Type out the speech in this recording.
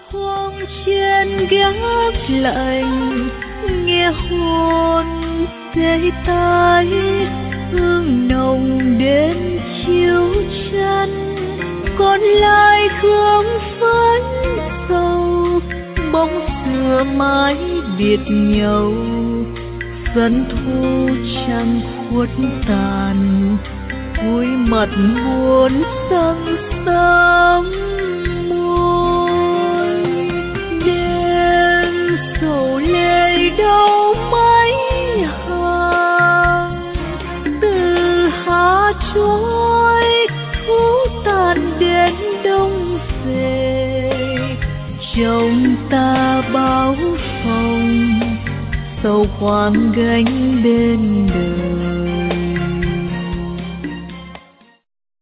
Khoang trên gác lạnh nghe hồn tê tái, hương nồng đến chiếu chân, còn lại gương phấn sầu, bóng xưa mãi biệt nhau. Dân thu trăng khuất tàn, vui mặt buồn săng sớm môi. Đêm sầu lệ đâu mấy hàng, từ Hà trôi thu tàn đến đông về. Chồng ta báo phòng, sầu khoang gánh bên đời.